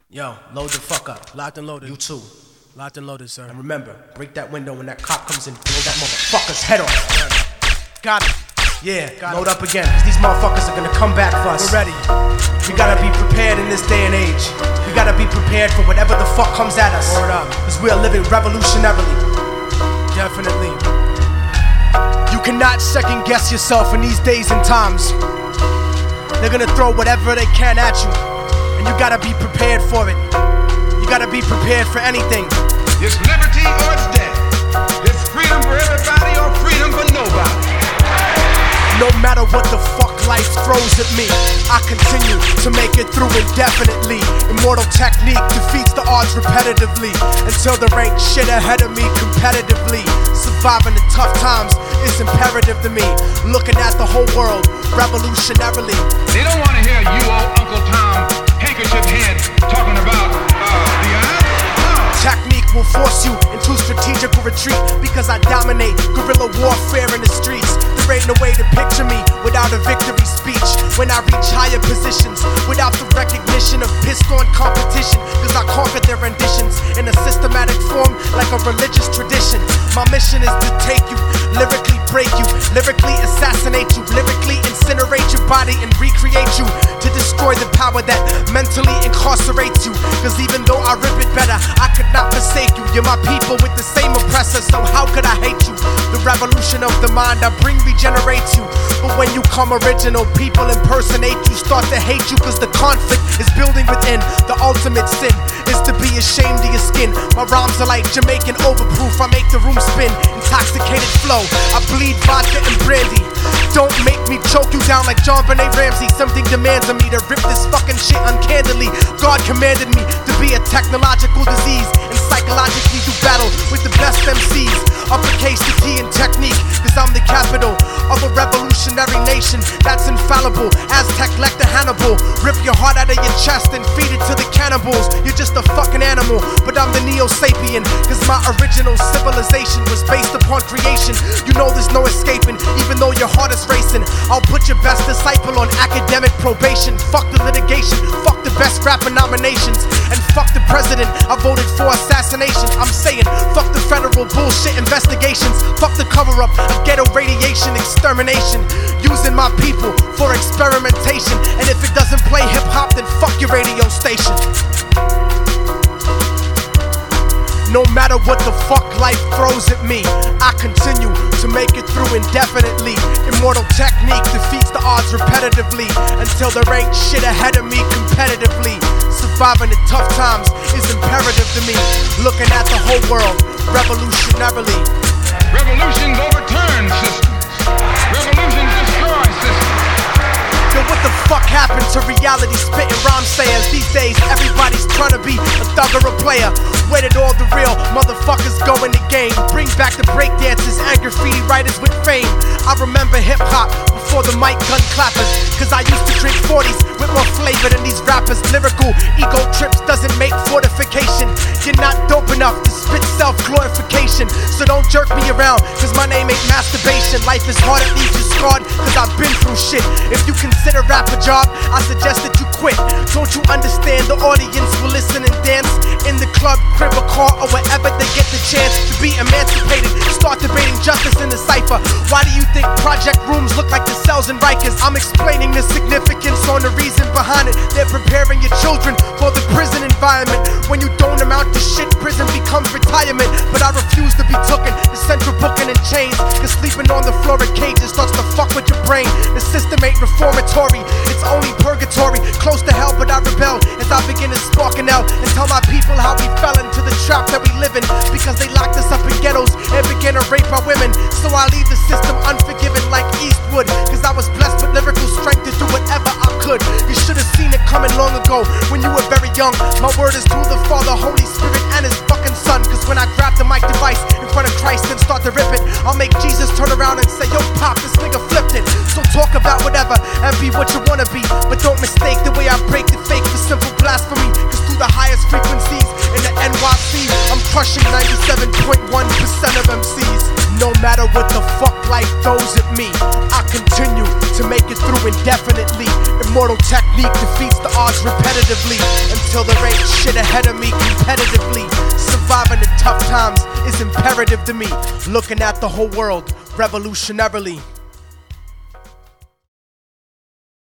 Yo, load the fuck up. Locked and loaded. You too. Locked and loaded, sir. And remember, break that window when that cop comes in. Blow that motherfucker's head off. Got it. Yeah, load up again, cause these motherfuckers are gonna come back for us. We're ready. We gotta be prepared in this day and age. We gotta be prepared for whatever the fuck comes at us. Word up. Cause we are living revolutionarily. Definitely. You cannot second guess yourself in these days and times. They're gonna throw whatever they can at you, and you gotta be prepared for it. You gotta be prepared for anything. It's liberty or it's death. It's freedom for everybody or freedom for nobody. No matter what the fuck life throws at me, I continue to make it through indefinitely. Immortal technique defeats the odds repetitively until there ain't shit ahead of me competitively. Surviving the tough times is imperative to me. Looking at the whole world revolutionarily. They don't want to hear you old Uncle Tom handkerchief head talking about the eye. Technique will force you into strategical retreat because I dominate guerrilla warfare in the streets. There ain't no way to picture me without a victory speech. When I reach higher positions without the recognition of pissed on competition, cause I conquered their renditions in a systematic form like a religious tradition. My mission is to take you, lyrically break you, lyrically assassinate you, lyrically incinerate your body and recreate you, to destroy the power that mentally incarcerates you. Cause even though I rip it better, I could not forsake you. You're my people with the same oppressor, so how could I hate you? The revolution of the mind I bring regenerates you. But when you come original, people impersonate you, start to hate you, cause the conflict is building within. The ultimate sin is to be ashamed of your skin. My rhymes are like Jamaican overproof, I make the room spin. Intoxicated flow, I bleed vodka and brandy. Don't make me choke you down like John Benet Ramsey. Something demands of me to rip this fucking shit uncandidly. God commanded me to be a technological disease and psychologically do battle with the best MCs. Uppercase the T in technique, cause I'm the capital of a revolutionary nation that's infallible. Aztec Lecter Hannibal, rip your heart out of your chest and feed it to the cannibals. You're just a fucking animal, but I'm the Neo-Sapien, cause my original civilization was based upon creation. You know there's no escaping, even though your heart is racing. I'll put your best disciple on academic probation. Fuck the litigation, fuck the best rapper nominations, and fuck the president I voted for assassination. I'm saying fuck the federal bullshit investigations, fuck the cover-up of ghetto radiation extermination, using my people for experimentation. And if it doesn't play hip-hop, then fuck your radio station. No matter what the fuck life throws at me, I continue to make it through indefinitely. Immortal technique defeats the odds repetitively until there ain't shit ahead of me competitively. Surviving the tough times is imperative to me. Looking at the whole world revolutionarily. Revolutions overturn systems. Revolutions destroy systems. Yo, what the fuck happened to reality spitting rhyme sayers? These days everybody's trying to be a thug or a player. Where did all the real motherfuckers go in the game? Bring back the breakdancers and graffiti writers with fame. I remember hip-hop before the mic gun clappers, cause I used to drink 40s with more flavor than these rappers. Lyrical ego trips doesn't make fortification. You're not dope enough to spit self-glorification, so don't jerk me around, cause my name ain't masturbation. Life is hard, it leaves you scarred, cause I've been through shit. If you consider rap a job, I suggest that you quit. Don't you understand the audience will listen and dance in the club, crib, or car, or wherever they get the chance to be emancipated? Start debating justice in the cipher. Why do you think project rooms look like the cells in Rikers? I'm explaining the significance on the reason behind it. They're preparing your children for the prison environment. When you don't amount to shit, prison becomes retirement. But I refuse to be tooken to central booking and chains, cause sleeping on the floor of cages starts to fuck with your brain. The system ain't reformatory, it's only purgatory. Close to hell, but I rebel as I begin to spark an L and tell my people how we fell into the trap that we live in, because they locked us up in ghettos and began to rape our women. So I leave the system unforgiven like Eastwood, cause I was blessed with lyrical strength to do whatever I could. You should have seen it coming long ago when you were very young. My word is through the Father, Holy Spirit, and His fucking Son. Cause when I grab the mic device in front of Christ and start to rip it, I'll make Jesus turn around and say, yo pop, this nigga flipped it. So talk about whatever and be what you wanna be, but don't mistake the way I break the fake for simple blasphemy. Cause through the highest frequencies in the NYC, I'm crushing 97.1% of MCs. no matter what the fuck life throws at me, I continue to make it through indefinitely. Immortal technique defeats the odds repetitively until there ain't shit ahead of me competitively. Surviving the tough times is imperative to me. Looking at the whole world revolutionarily.